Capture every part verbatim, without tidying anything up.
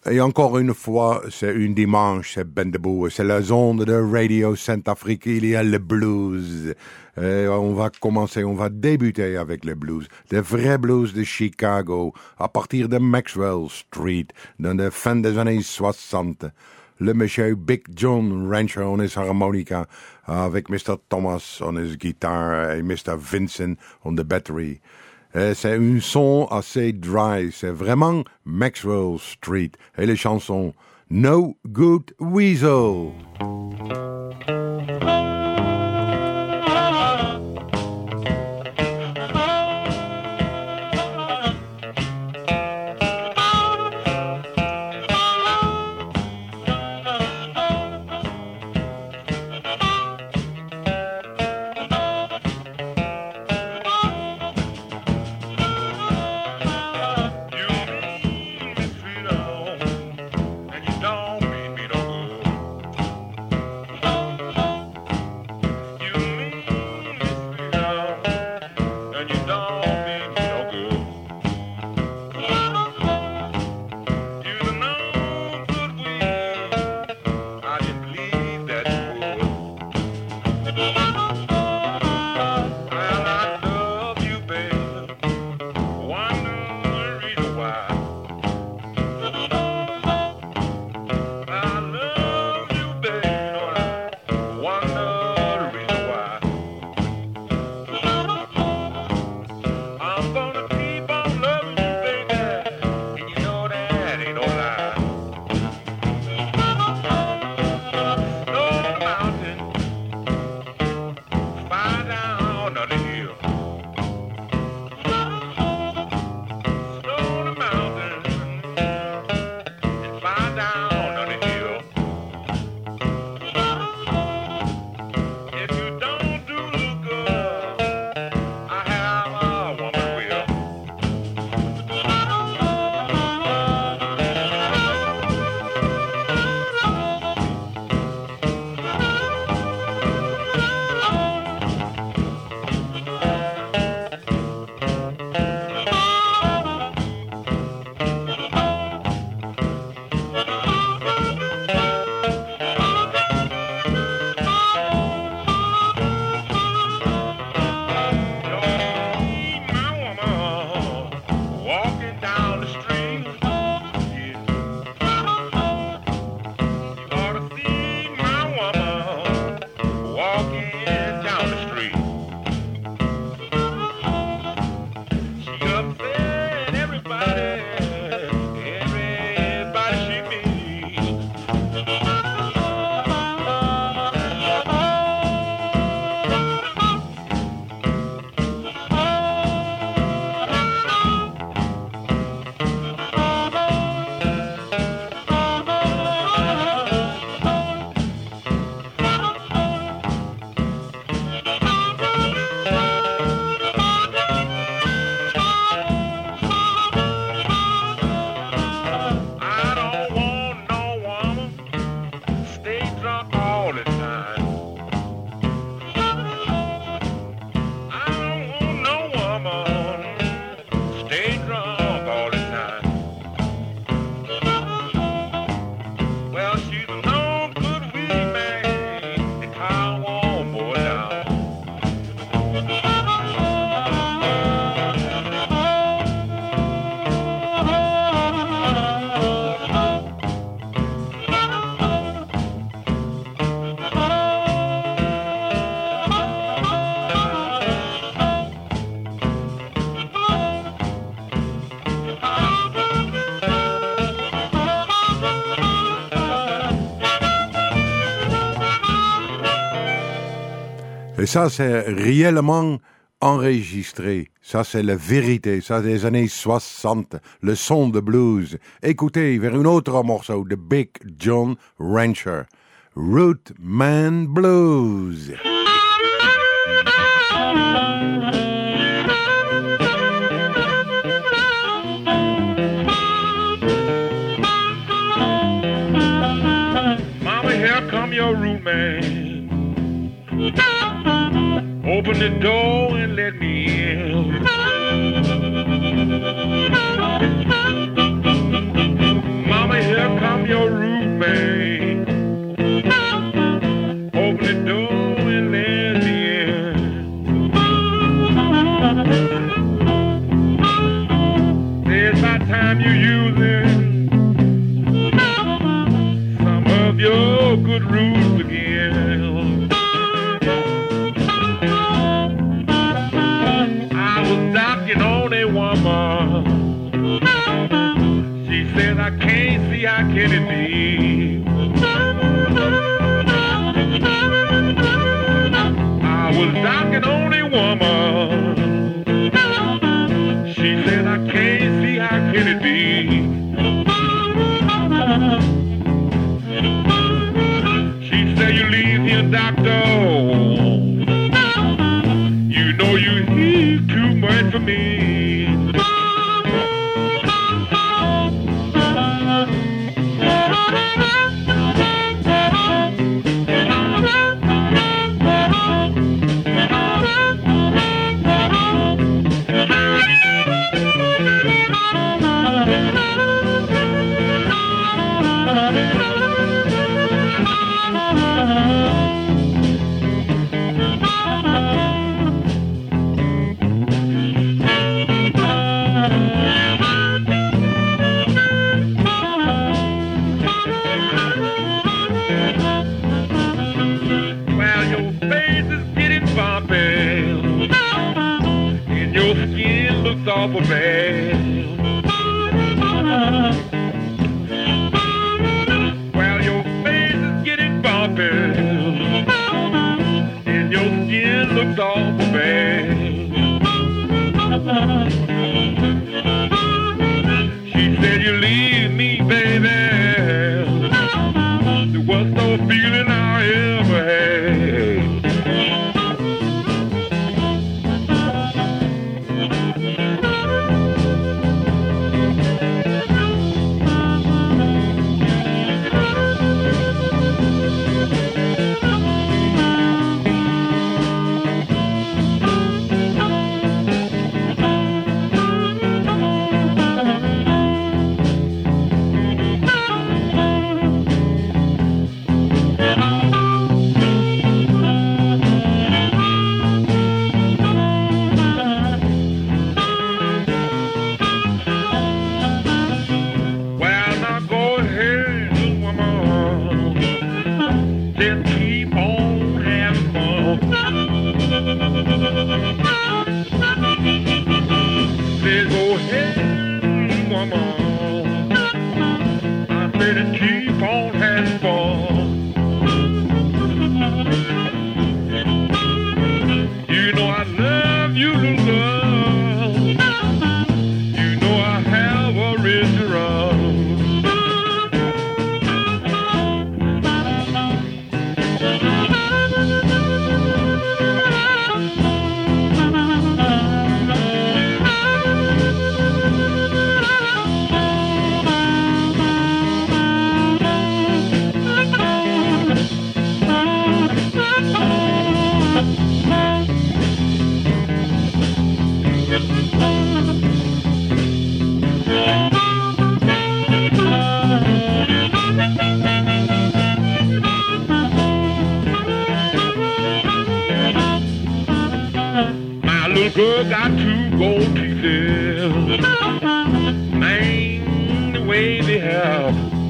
Et encore une fois, c'est un dimanche, c'est ben debout, c'est la zone de Radio Centrafrique, il y a le blues. Et on va commencer, on va débuter avec le blues, le vrai blues de Chicago, à partir de Maxwell Street, dans la fin des années soixante. Le monsieur Big John Rancher on his harmonica, avec mister Thomas on his guitar et mister Vincent on the battery. Et c'est un son assez dry, c'est vraiment Maxwell Street. Et les chansons No Good Weasel. Et ça, c'est réellement enregistré. Ça, c'est la vérité. Ça, des années soixante. Le son de blues. Écoutez vers un autre morceau de Big John Rancher. Root Man Blues. Mama, here come your root man. Open the door and let me in. Mama, here I can't see how can it be. I was knocking on a woman. She said I can't see how can it be. She said you leave here, doctor. You know you hear too much for me. Awful bad. Well, your face is getting bumpy, and your skin looks awful bad. She said you leave me, baby. There was no feeling I ever had. Girl got two gold pieces, man, the way they have.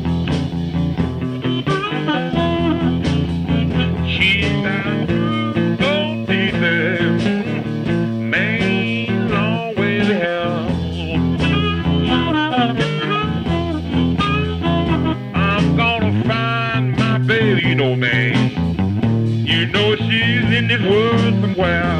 She's got gold pieces, man, long way they have. I'm gonna find my baby, you know, man. You know she's in this world somewhere.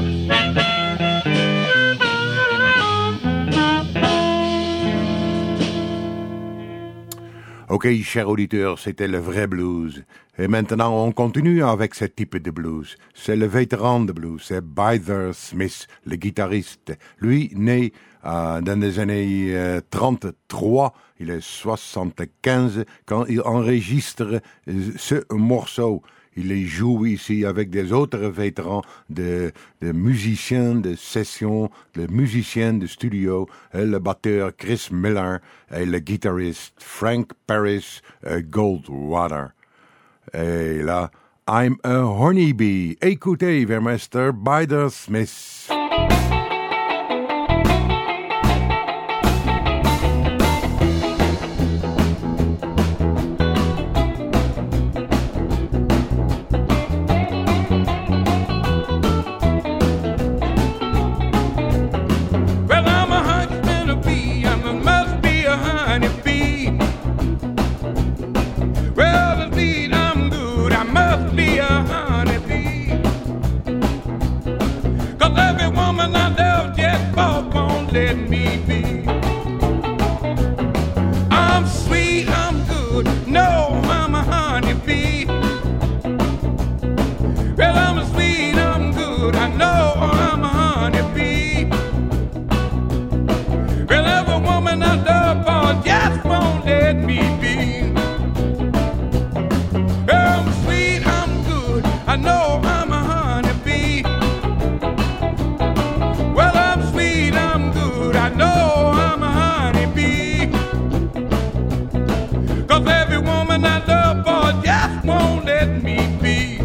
Ok, chers auditeurs, c'était le vrai blues. Et maintenant, on continue avec ce type de blues. C'est le vétéran de blues, c'est Byther Smith, le guitariste. Lui, né euh, dans les années euh, trente-trois, il est soixante-quinze, quand il enregistre euh, ce morceau. Il les joue ici avec des autres vétérans de, de musiciens de session, de musiciens de studio, et le batteur Chris Miller et le guitariste Frank Paris euh, Goldwater. Et là, I'm a Honeybee. Écoutez, vers mister Byther Smith. Well, I'm a huntsman, a bee. I must be a honeybee. 'cause every woman I love for just won't let me be.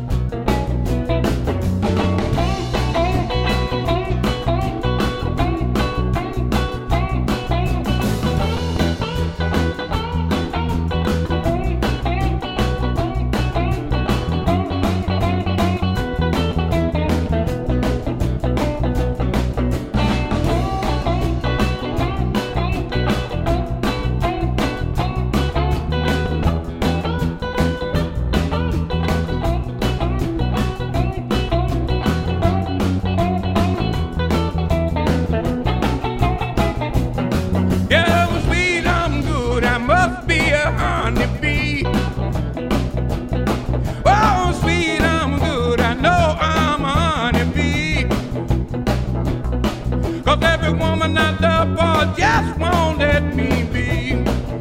Just won't let me be.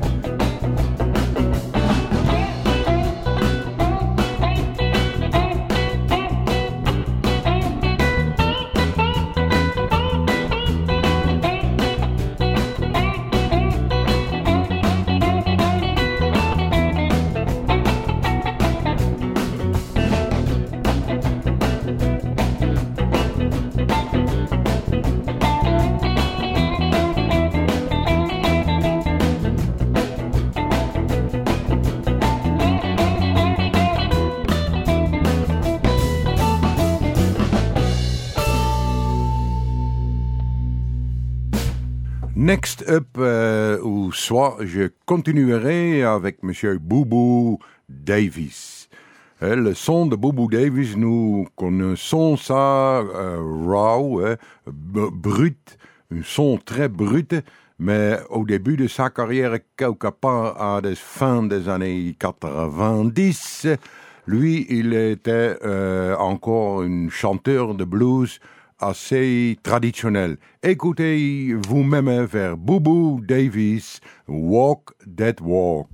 Next up, euh, ou soit je continuerai avec Monsieur Boubou Davis. Euh, le son de Boubou Davis, nous connaissons ça euh, raw, euh, b- brut, un son très brut, mais au début de sa carrière, quelque part à la fin des années quatre-vingt-dix, lui, il était euh, encore un chanteur de blues assez traditionnel. Écoutez vous-même vers Boubou Davis, Walk That Walk.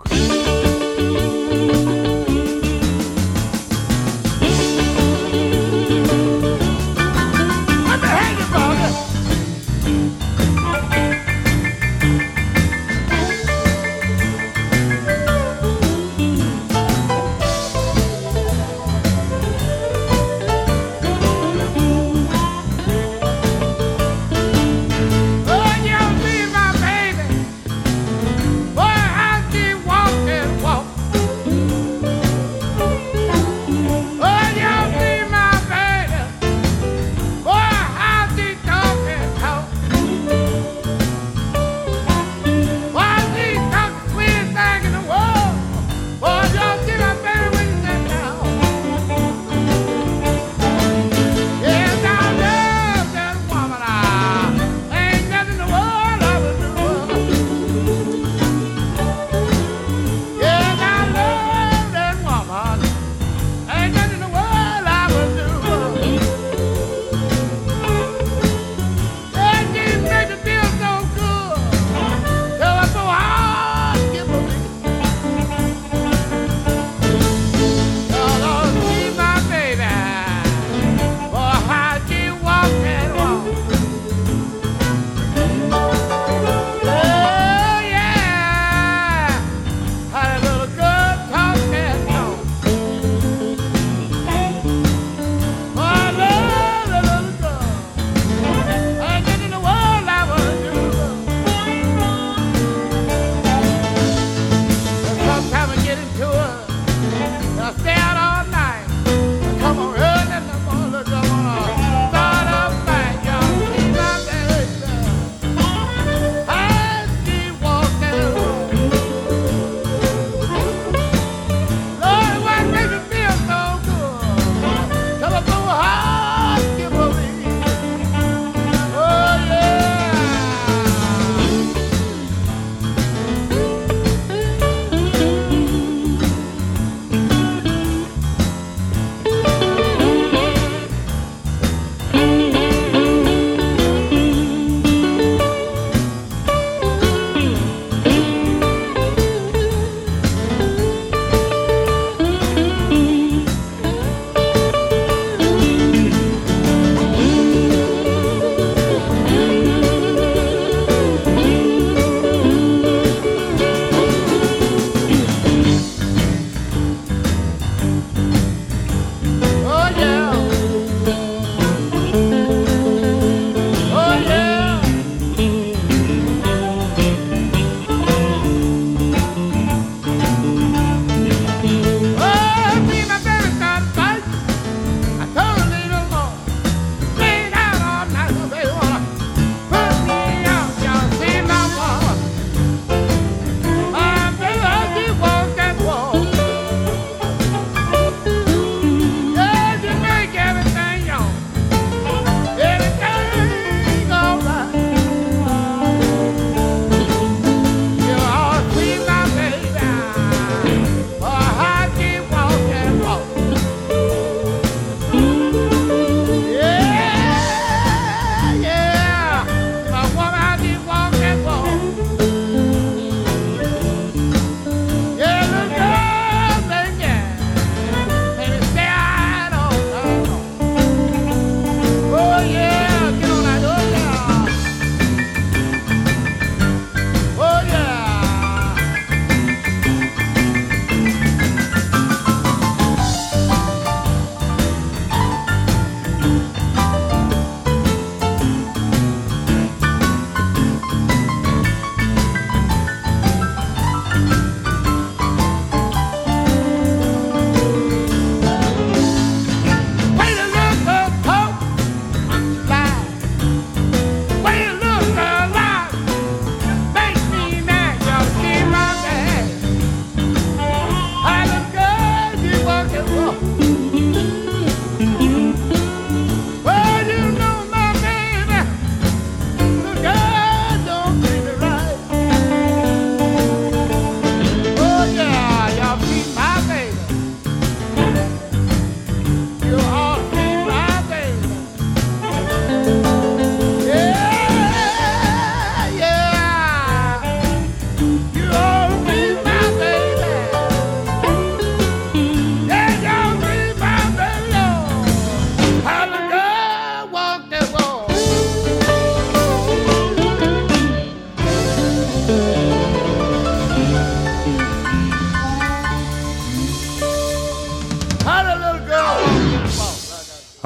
Walk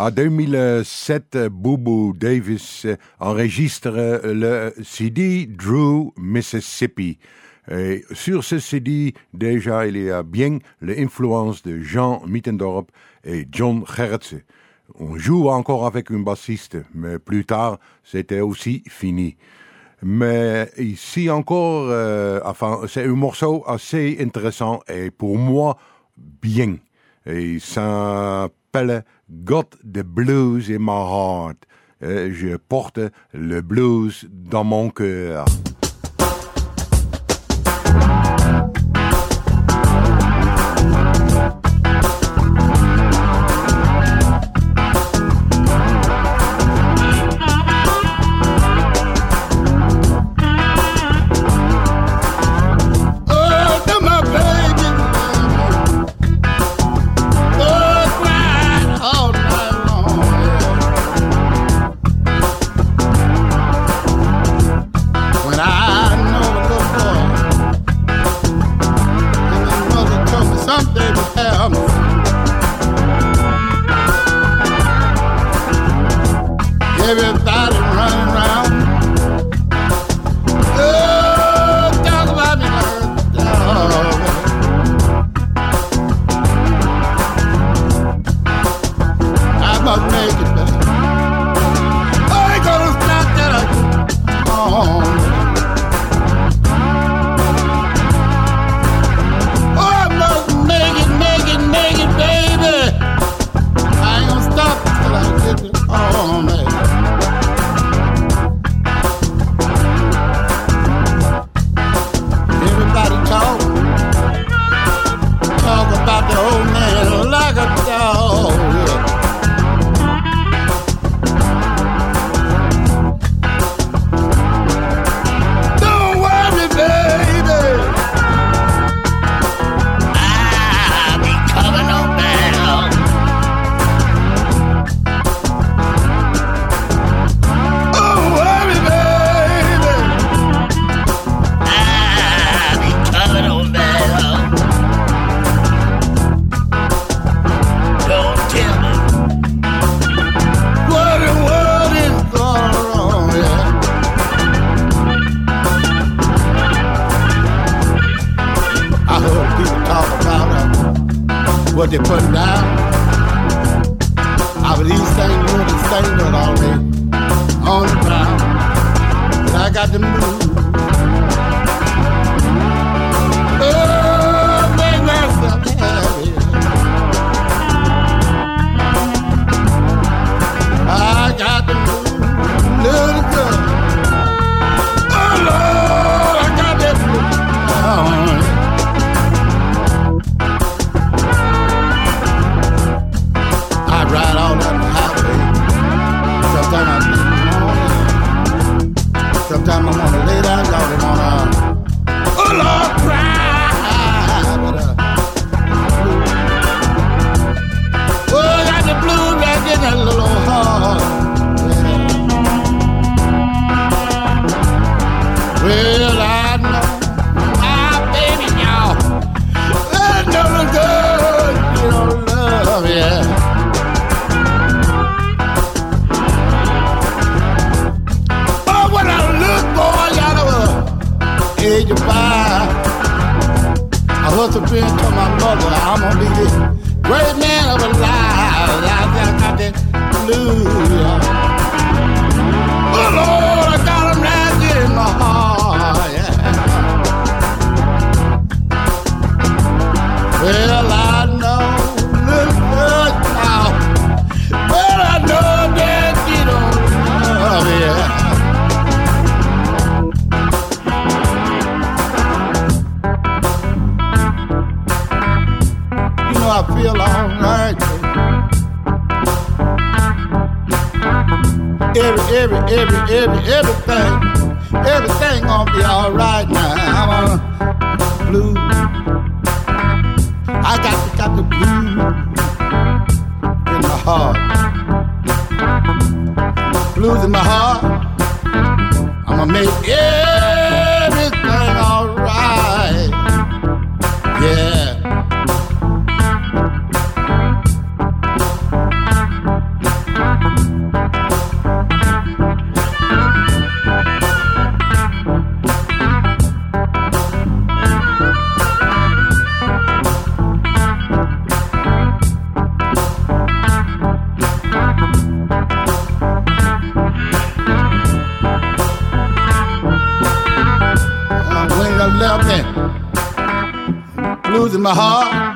En deux mille sept, Boubou Davis enregistre le C D Drew Mississippi. Et sur ce C D, déjà, il y a bien l'influence de Jean Mittendorp et John Gerritsen. On joue encore avec un bassiste, mais plus tard, c'était aussi fini. Mais ici encore, euh, enfin, c'est un morceau assez intéressant et pour moi, bien. Et ça s'appelle Got the Blues in My Heart. Et je porte le blues dans mon cœur. Everybody running around. Oh, talk about me, dog. I must make it, baby. I ain't gonna stop till I get home. Oh, I must make it, make it, make it, baby. I ain't gonna stop till I get home, baby. About the old man like a dog. Don't worry, baby. I'll be coming on down. Don't worry, baby. I'll be coming on down. What they put down, I believe things really single already on the ground. But I got to move. Oh, make myself happy. I got to move, little girl. Oh Lord, I got to move. Oh, ride all down the highway. Sometimes I need morning. Sometimes I wanna lay down, y'all wanna. Oh Lord, cry. But, uh, oh, I got the blues right in that little heart. Yeah. Well, I know my baby, y'all. I know the good, you don't love, yeah. Age of five, I was a friend to my mother. I'm gonna be this great man of a life. I got that blues. Oh Lord, I got him right in my heart. Yeah. Well, I know, look good now. Well, I know that you don't love me. Yeah. I feel alright. Every, every, every, every, everything, everything gonna be alright now. I'm on the blues. I got the, got the blues in my heart. Blues in my heart. I'm gonna make everything alright. Yeah. blues in my heart.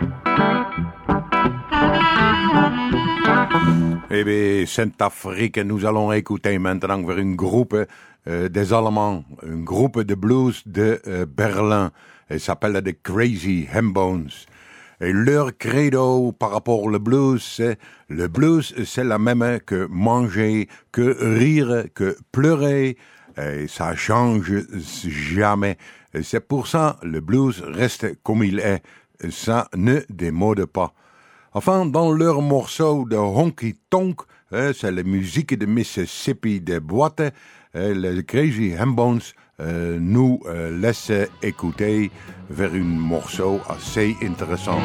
Eh bien, Saint-Afrique, nous allons écouter maintenant vers une groupe euh, des Allemands, un groupe de blues de euh, Berlin. Il s'appelle The Crazy Hembones. Et leur credo par rapport au blues, c'est le blues, c'est la même que manger, que rire, que pleurer. Et ça change jamais. Et c'est pour ça le blues reste comme il est. Ça ne démode pas. Enfin, dans leur morceau de Honky Tonk, hein, c'est la musique de Mississippi des boîtes, hein, les Crazy Hembones euh, nous euh, laissent écouter vers un morceau assez intéressant.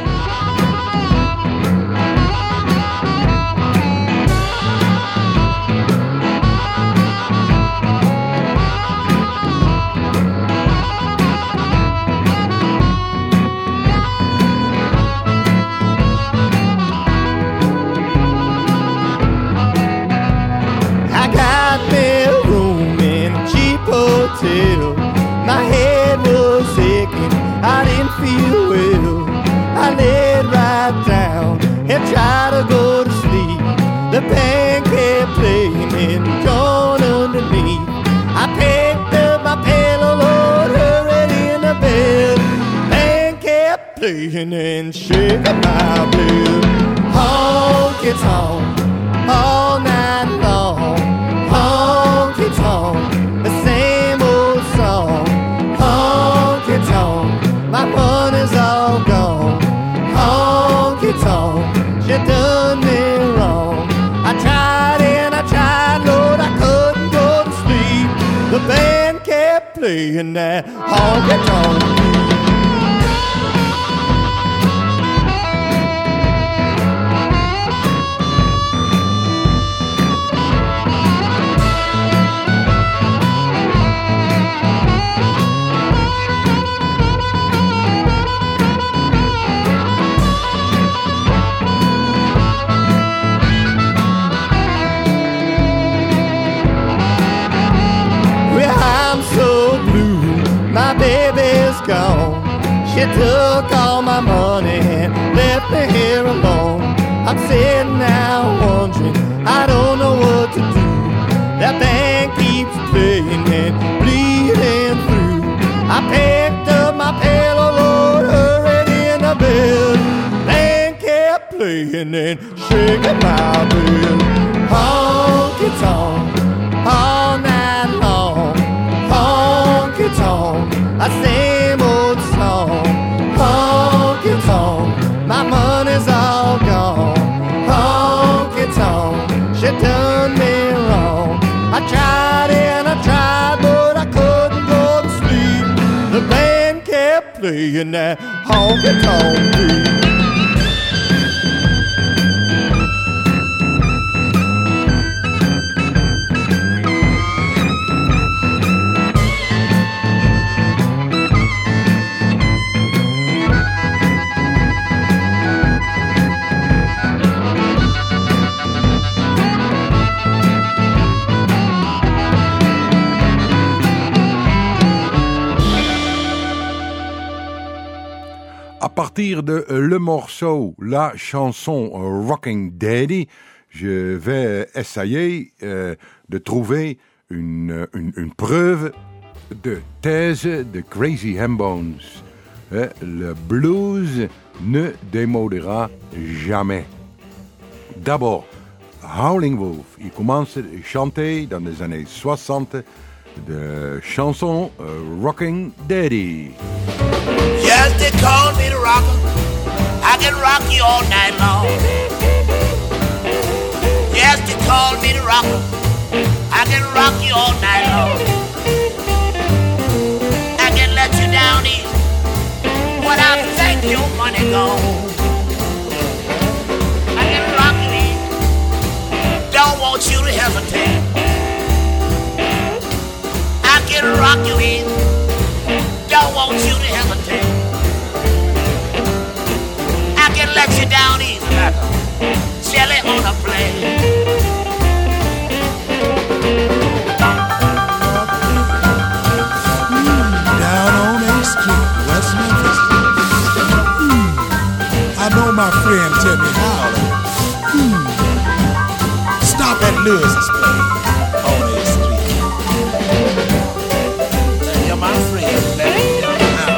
My head was aching, I didn't feel well. I laid right down and tried to go to sleep. The band kept playing and gone underneath. I picked up my pillow, Lord, hurried in the bed. Band kept playing and shaking my bed. Honky tonk all night long. Honky tonk. My money's all gone. Honky tonk, she done me wrong. I tried and I tried, Lord, I couldn't go to sleep. The band kept playing that honky tonk. My baby's gone. She took all my money and left me here alone. I'm sitting now wondering, I don't know what to do. That band keeps playing and bleeding through. I picked up my pillow, Lord, hurried in the bed. Band kept playing and shaking my bed. Honky tonk all night long. Honky tonk, a same old song. Honky tonk, my money's all gone. Honky tonk, she done me wrong. I tried and I tried, but I couldn't go to sleep. The band kept playing that honky tonk beat. À partir de le morceau, la chanson Rocking Daddy, je vais essayer euh, de trouver une, une, une preuve de thèse de Crazy Hembones. Euh, le blues ne démodera jamais. D'abord, Howling Wolf, il commence à chanter dans les années soixante de chanson euh, Rocking Daddy. Yes, they call me the rocker. I can rock you all night long. Yes, they call me the rocker. I can rock you all night long. I can let you down easy when I think your money gone. I can rock you easy. Don't want you to hesitate. I can rock you easy. Don't want you to hesitate. I can let you down easy like a jelly on a plate. Down on Eighth Street, West Memphis. friend tell me how to hmm, stop at Lewis's place on eighth Street. You're my friend. Let me tell you how.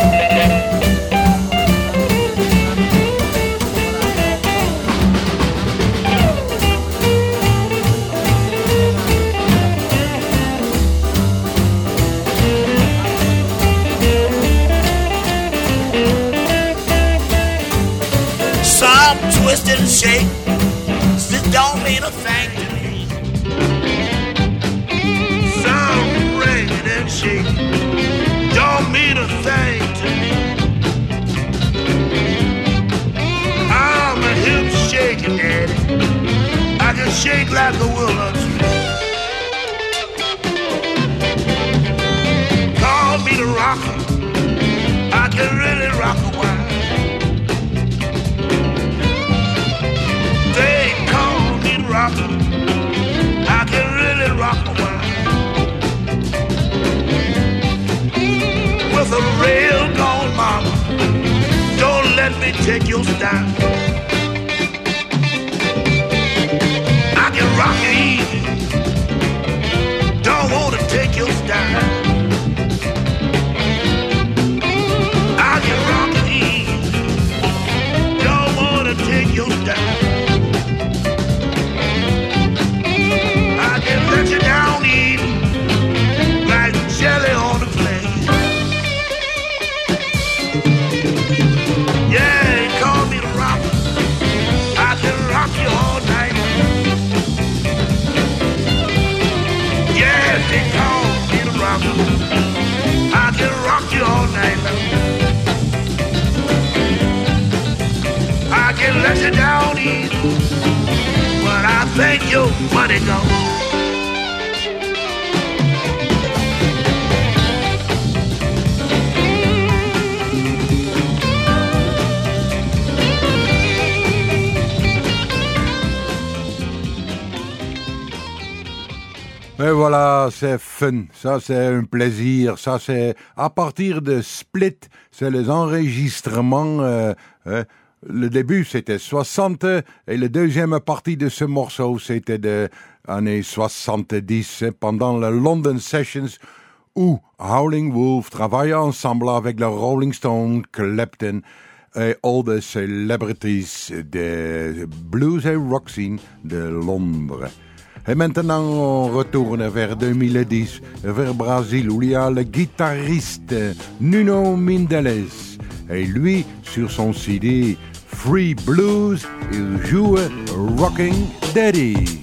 Some twist and shake, this don't mean a thing to me. Some ring and shake, don't mean a thing to me. I'm a hip shaking daddy, I can shake like a willow tree. Call me the rocker, I can really rock a while. They call me the rocker, I can really rock a while. With a real gone mama, don't let me take your style. I can rock you easy, don't wanna take your style. I can rock you easy, don't wanna take your style. Let you down easy, like jelly on the plate. Yeah, they call me the rocker, I can rock you all night. Yeah, they call me the rocker, I can rock you all night. I can let you down easy, but I think your money gone. Et voilà, c'est fun, ça c'est un plaisir, ça c'est à partir de Split, c'est les enregistrements, euh, euh, le début c'était soixante et la deuxième partie de ce morceau c'était des années soixante-dix, pendant le London Sessions où Howling Wolf travaillait ensemble avec le Rolling Stone, Clapton et all the celebrities de blues et rock scene de Londres. Et maintenant, on retourne vers deux mille dix, vers Brésil, où il y a le guitariste Nuno Mendes. Et lui, sur son C D Free Blues, il joue Rocking Daddy.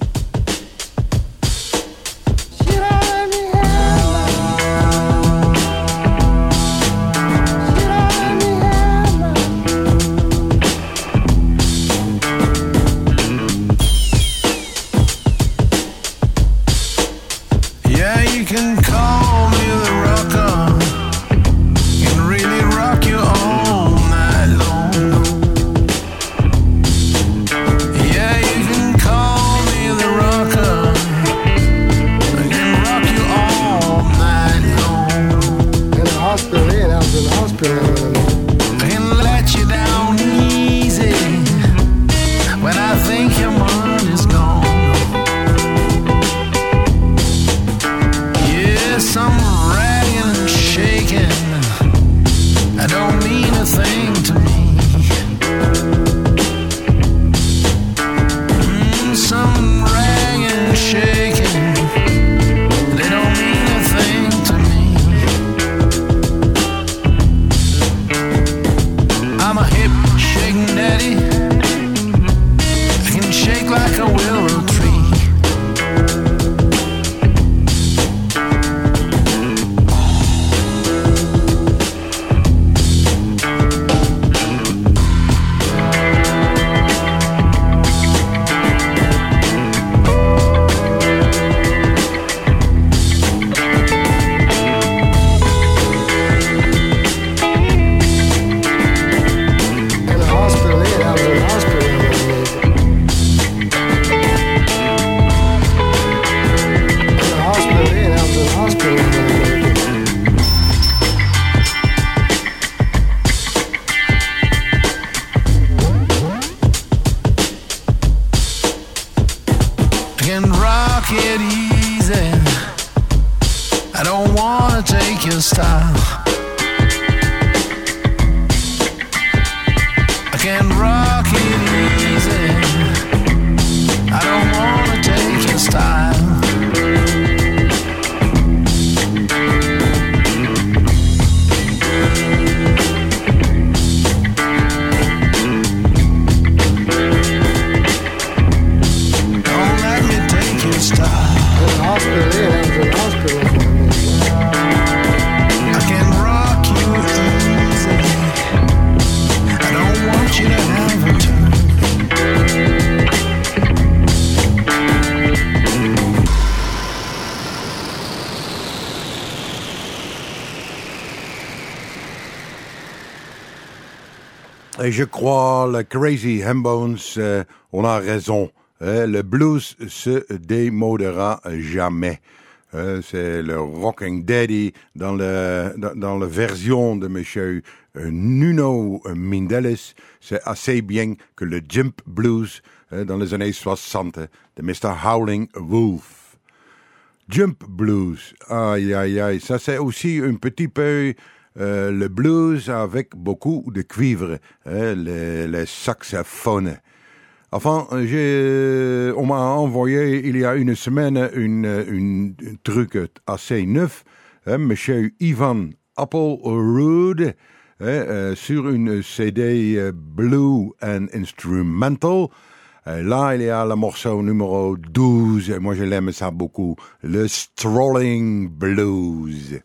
rock it easy. I don't wanna take your style. I can rock it easy. I don't wanna take your style. Don't let me take your style. There's an hospital here, there's an hospital for me. I can rock you easy. I don't want you to have a turn. Et je crois, le Crazy Hembones, euh, on a raison. Euh, le blues se démodera jamais. Euh, c'est le Rocking Daddy dans le dans, dans la version de Monsieur euh, Nuno Mindeles. C'est assez bien que le Jump Blues euh, dans les années soixante de mister Howling Wolf. Jump Blues, aïe aïe aïe, ça c'est aussi un petit peu euh, le blues avec beaucoup de cuivre, hein, les, les saxophones. Enfin, j'ai, on m'a envoyé il y a une semaine une, une, un truc assez neuf, hein, Monsieur Ivan Applerood, hein, euh, sur une C D euh, Blue and Instrumental. Euh, là, il y a le morceau numéro douze, et moi je l'aime ça beaucoup, le Strolling Blues.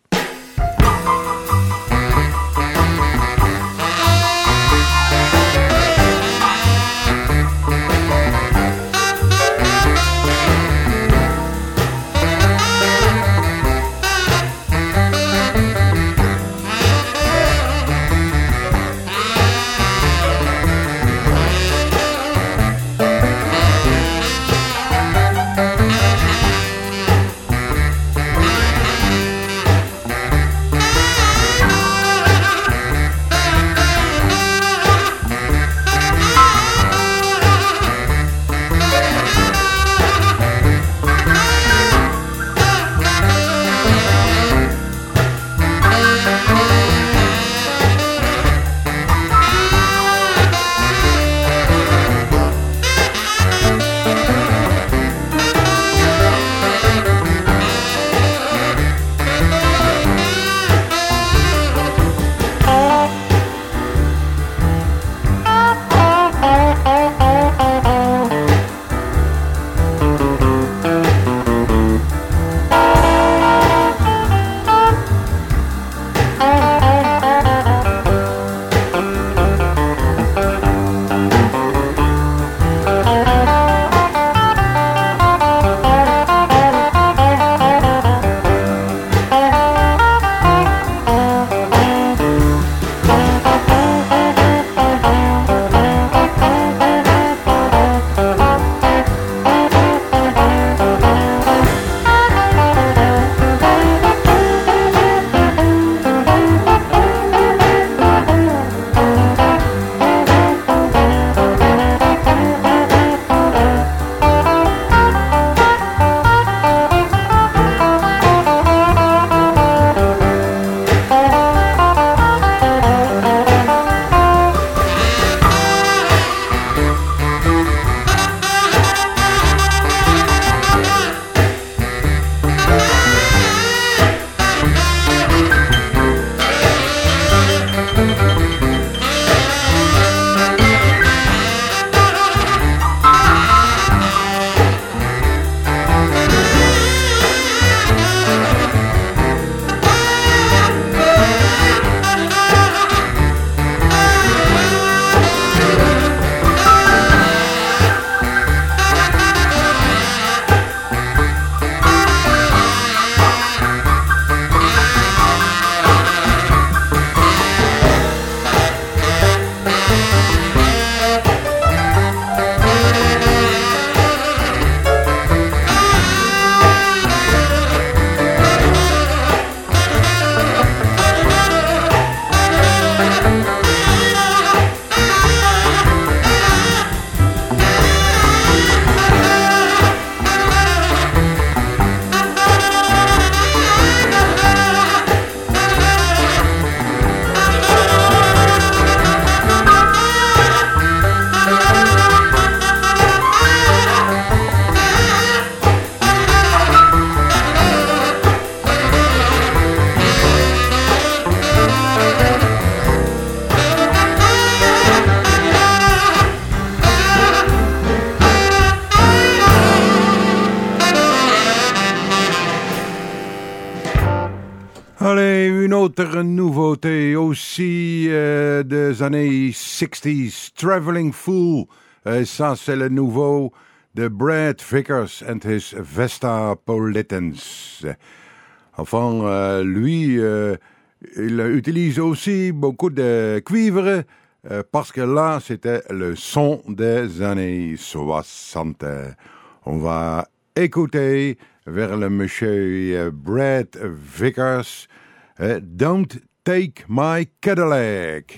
autre nouveauté aussi euh, des années sixties, Traveling Fool. Et ça, c'est le nouveau de Brad Vickers and his Vestapolitans. Enfin, euh, lui, euh, il utilise aussi beaucoup de cuivre euh, parce que là, c'était le son des années soixante. On va écouter vers le monsieur Brad Vickers, uh, Don't Take My Cadillac.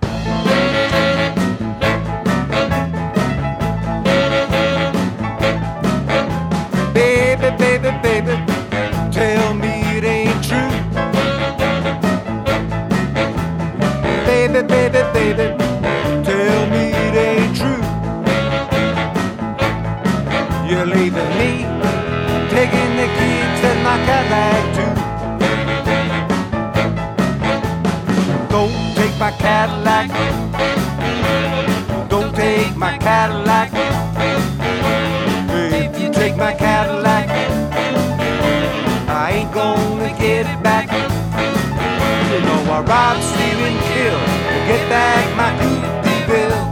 Baby, baby, baby, tell me it ain't true. Baby, baby, baby, tell me it ain't true. You're leaving me, taking the kids and my Cadillac too. Don't take my Cadillac. Don't take my Cadillac. If you take my Cadillac, I ain't gonna get it back. You know I robbed, steal, and kill to get back my goofy bill.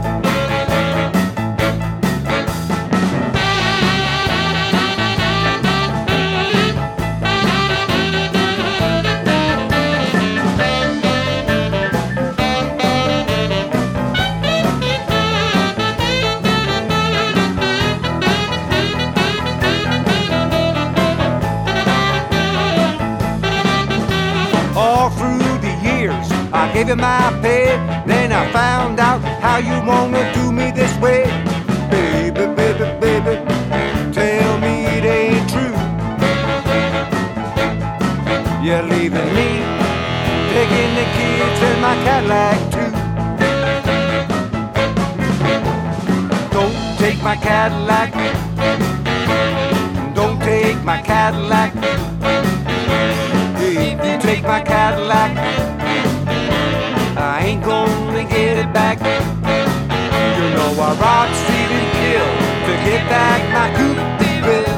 I gave you my pay, then I found out how you wanna do me this way. Baby, baby, baby, tell me it ain't true. You're leaving me, taking the kids and my Cadillac too. Don't take my Cadillac. Don't take my Cadillac. If you take my Cadillac, I ain't gonna get it back. You know I robbed, steal, and kill to get back my goofy bill.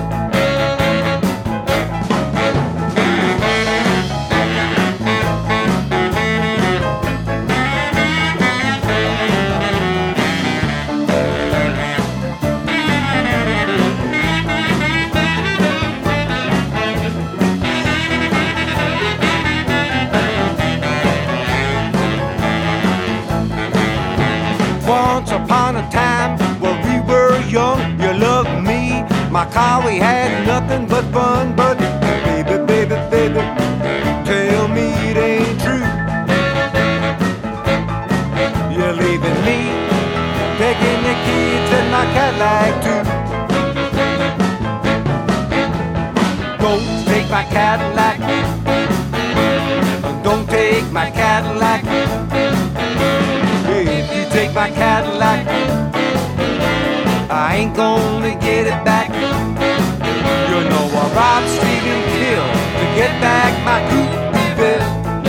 Once upon a time, when we were young, you loved me. My car, we had nothing but fun. But baby, baby, baby, tell me it ain't true. You're leaving me, taking the kids and my Cadillac too. Don't take my Cadillac. Don't take my Cadillac. If you take my Cadillac, I ain't gonna get it back. You know I robbed, steal, and kill to get back my goofy bill.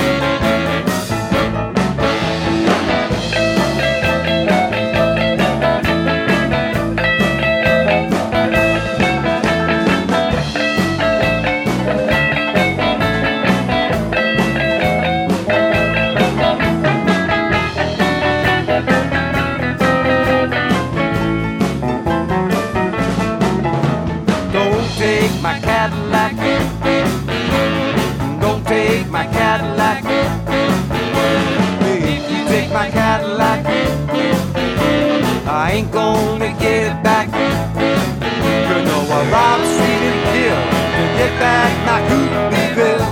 My Cadillac, don't take my Cadillac. If you take my Cadillac, I ain't gonna get it back. You know I robbed, steal, and kill to get back my goofy bill.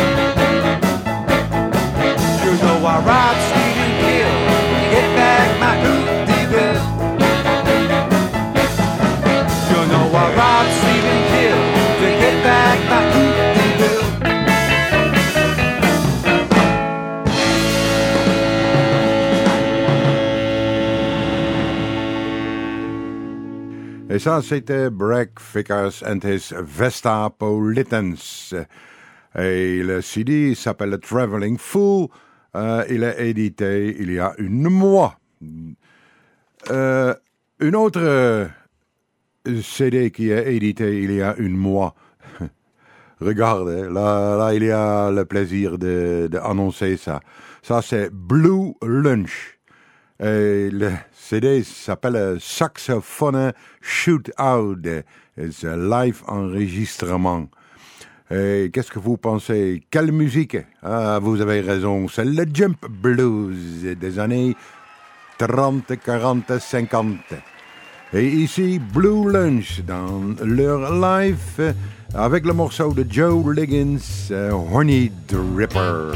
You know I robbed, steal, and kill to get back my goofy bill. You know I robbed, steal, and kill to get back my goofy bill. Et ça, c'était Brad Vickers and his Vestapolitans. Et le C D s'appelle Traveling Fool. Euh, il est édité il y a une mois. Euh, une autre C D qui est édité il y a une mois. Regardez, là, là, il y a le plaisir de, d'annoncer ça. Ça, c'est Blue Lunch. Et le C D s'appelle Saxophone Shootout. C'est un live enregistrement. Et qu'est-ce que vous pensez? Quelle musique? Ah, vous avez raison, c'est le Jump Blues des années trente, quarante, cinquante. Et ici, Blue Lunch dans leur live avec le morceau de Joe Liggins, uh, Honey Dripper.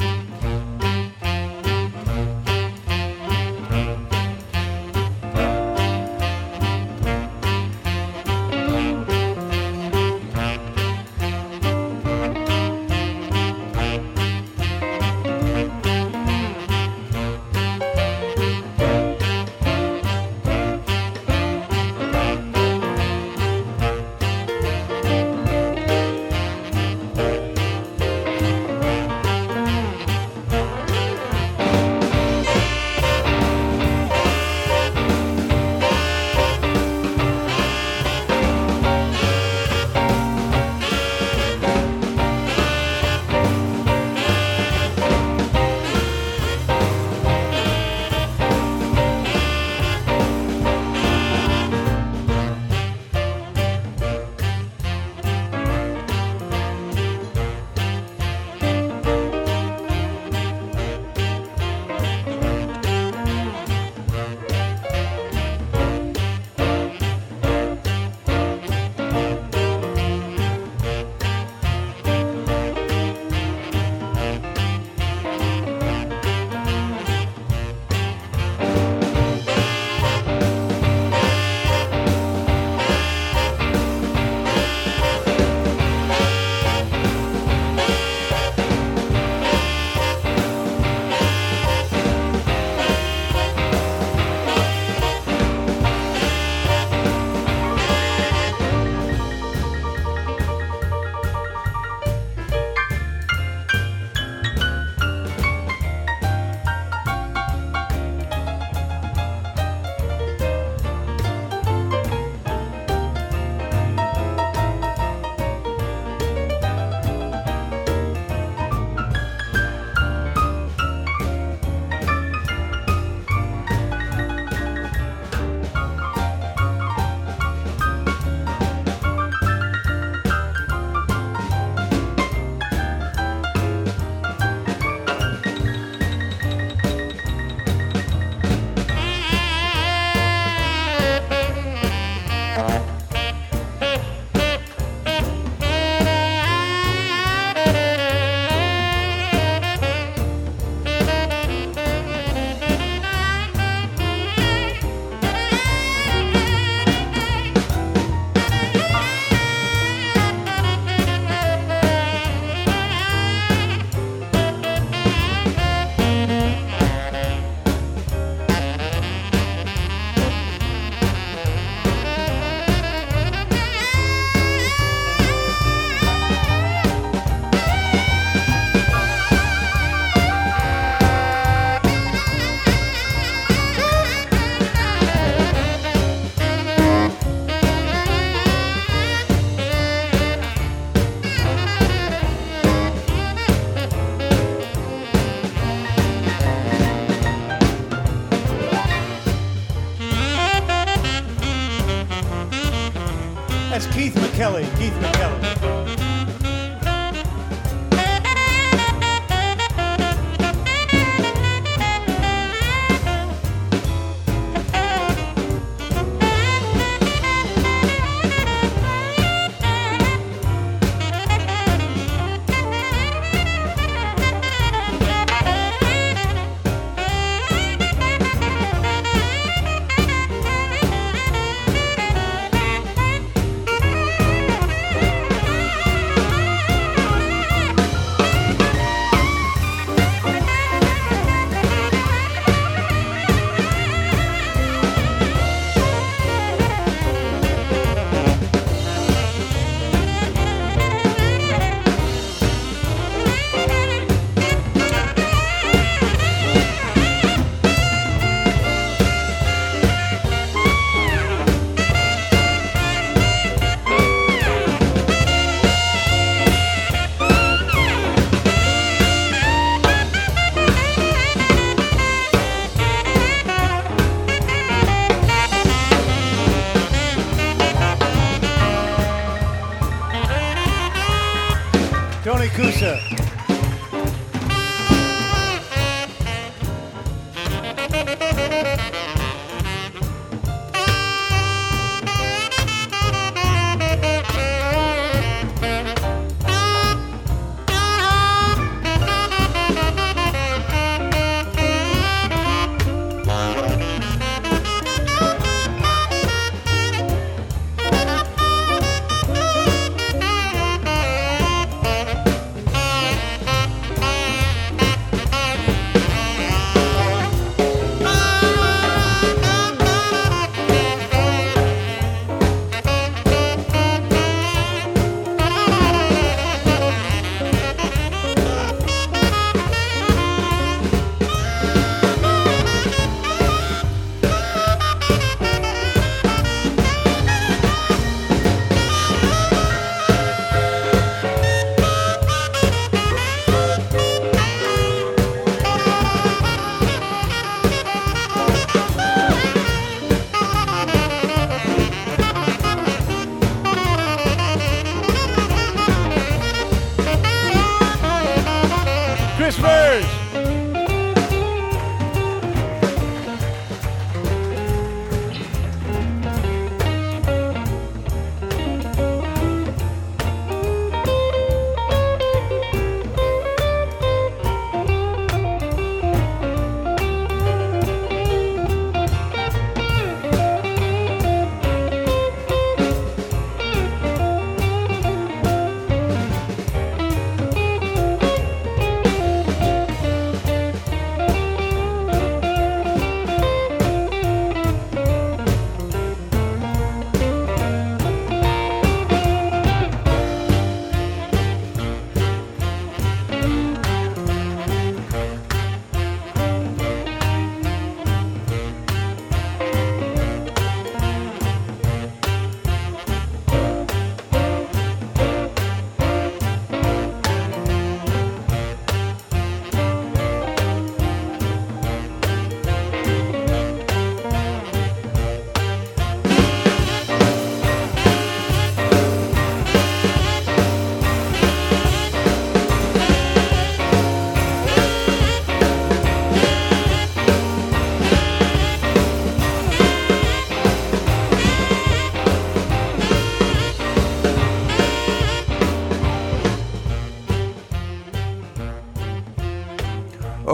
That's Keith McKelly. Keith McKelly.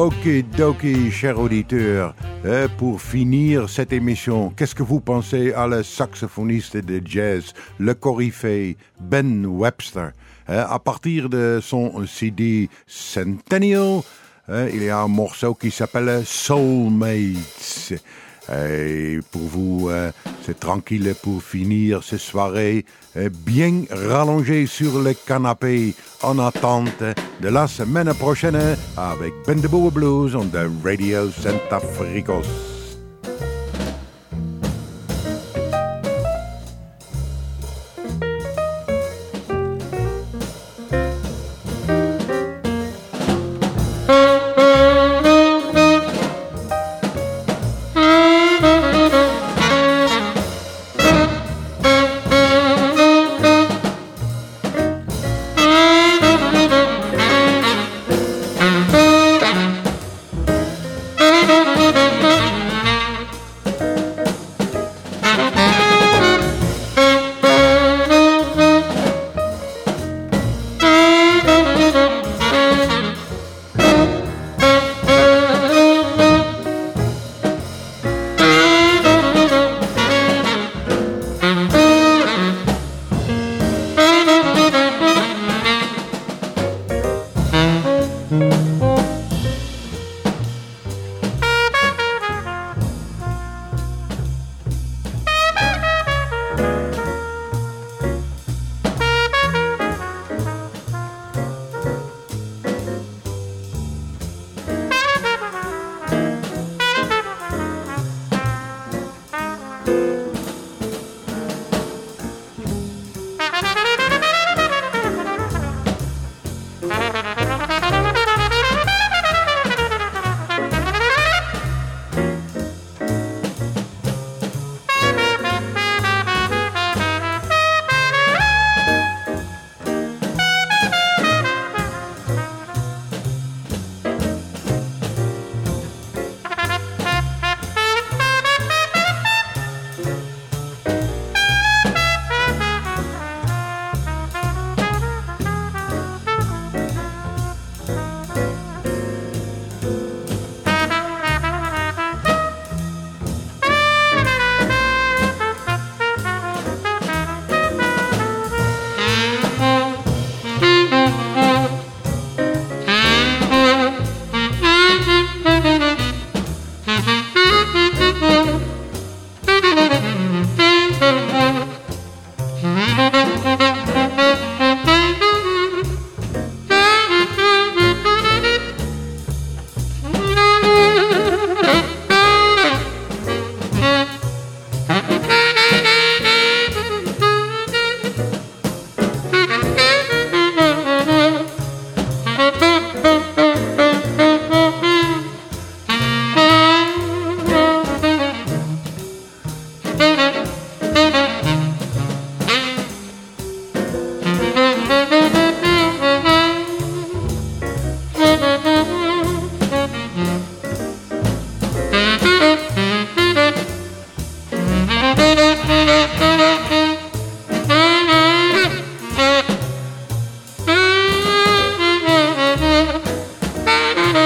Okidoki, cher auditeur, euh, pour finir cette émission, qu'est-ce que vous pensez à le saxophoniste de jazz, le coryphée Ben Webster? Euh, à partir de son C D Centennial, euh, il y a un morceau qui s'appelle Soulmates. Et pour vous, euh, c'est tranquille pour finir cette soirée, euh, bien rallongé sur le canapé en attente de la semaine prochaine avec Bendeboa Blues on the Radio Centafricos.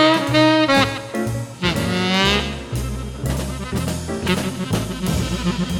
Thank you.